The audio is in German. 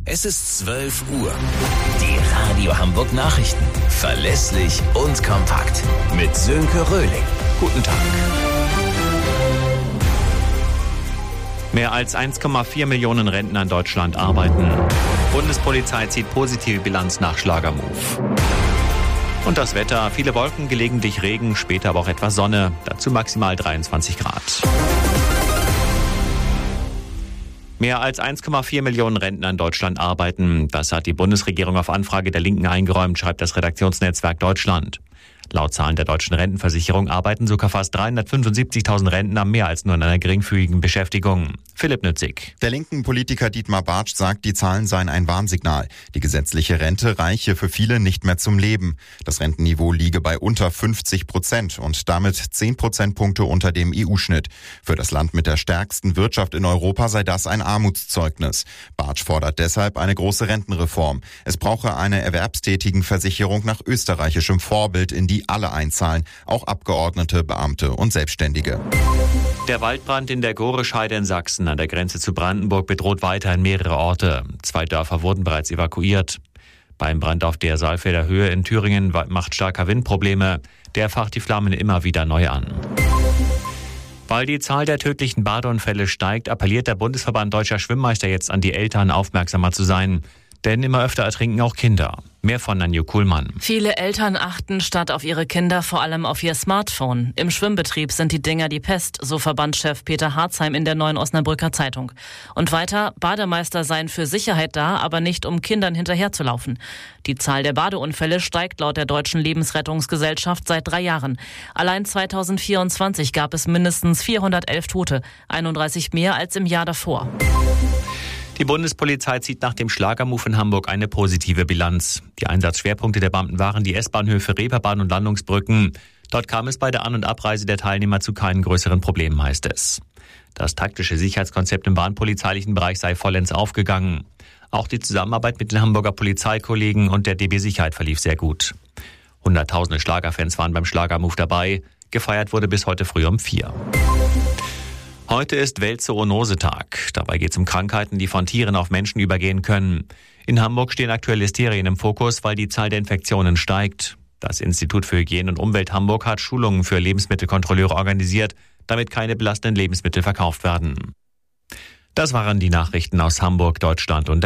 Es ist 12 Uhr. Die Radio Hamburg Nachrichten. Verlässlich und kompakt. Mit Sönke Röhling. Guten Tag. Mehr als 1,4 Millionen Rentner in Deutschland arbeiten. Bundespolizei zieht positive Bilanz nach Schlagermove. Und das Wetter, viele Wolken, gelegentlich Regen, später aber auch etwas Sonne. Dazu maximal 23 Grad. Mehr als 1,4 Millionen Rentner in Deutschland arbeiten. Das hat die Bundesregierung auf Anfrage der Linken eingeräumt, schreibt das Redaktionsnetzwerk Deutschland. Laut Zahlen der Deutschen Rentenversicherung arbeiten sogar fast 375.000 Rentner mehr als nur in einer geringfügigen Beschäftigung. Philipp Nützig. Der linken Politiker Dietmar Bartsch sagt, die Zahlen seien ein Warnsignal. Die gesetzliche Rente reiche für viele nicht mehr zum Leben. Das Rentenniveau liege bei unter 50% und damit 10 Prozentpunkte unter dem EU-Schnitt. Für das Land mit der stärksten Wirtschaft in Europa sei das ein Armutszeugnis. Bartsch fordert deshalb eine große Rentenreform. Es brauche eine Erwerbstätigenversicherung nach österreichischem Vorbild, in die alle einzahlen, auch Abgeordnete, Beamte und Selbstständige. Der Waldbrand in der Gorescheide in Sachsen an der Grenze zu Brandenburg bedroht weiterhin mehrere Orte. 2 Dörfer wurden bereits evakuiert. Beim Brand auf der Saalfelder Höhe in Thüringen macht starker Wind Probleme. Der facht die Flammen immer wieder neu an. Weil die Zahl der tödlichen Badeunfälle steigt, appelliert der Bundesverband Deutscher Schwimmmeister jetzt an die Eltern, aufmerksamer zu sein. Denn immer öfter ertrinken auch Kinder. Mehr von Nanju Kuhlmann. Viele Eltern achten statt auf ihre Kinder vor allem auf ihr Smartphone. Im Schwimmbetrieb sind die Dinger die Pest, so Verbandschef Peter Harzheim in der Neuen Osnabrücker Zeitung. Und weiter, Bademeister seien für Sicherheit da, aber nicht um Kindern hinterherzulaufen. Die Zahl der Badeunfälle steigt laut der Deutschen Lebensrettungsgesellschaft seit 3 Jahren. Allein 2024 gab es mindestens 411 Tote, 31 mehr als im Jahr davor. Die Bundespolizei zieht nach dem Schlagermove in Hamburg eine positive Bilanz. Die Einsatzschwerpunkte der Beamten waren die S-Bahnhöfe, Reeperbahn und Landungsbrücken. Dort kam es bei der An- und Abreise der Teilnehmer zu keinen größeren Problemen, heißt es. Das taktische Sicherheitskonzept im bahnpolizeilichen Bereich sei vollends aufgegangen. Auch die Zusammenarbeit mit den Hamburger Polizeikollegen und der DB Sicherheit verlief sehr gut. Hunderttausende Schlagerfans waren beim Schlagermove dabei. Gefeiert wurde bis heute früh um 4. Heute ist Weltzoonosetag. Dabei geht es um Krankheiten, die von Tieren auf Menschen übergehen können. In Hamburg stehen aktuell Listerien im Fokus, weil die Zahl der Infektionen steigt. Das Institut für Hygiene und Umwelt Hamburg hat Schulungen für Lebensmittelkontrolleure organisiert, damit keine belastenden Lebensmittel verkauft werden. Das waren die Nachrichten aus Hamburg, Deutschland und der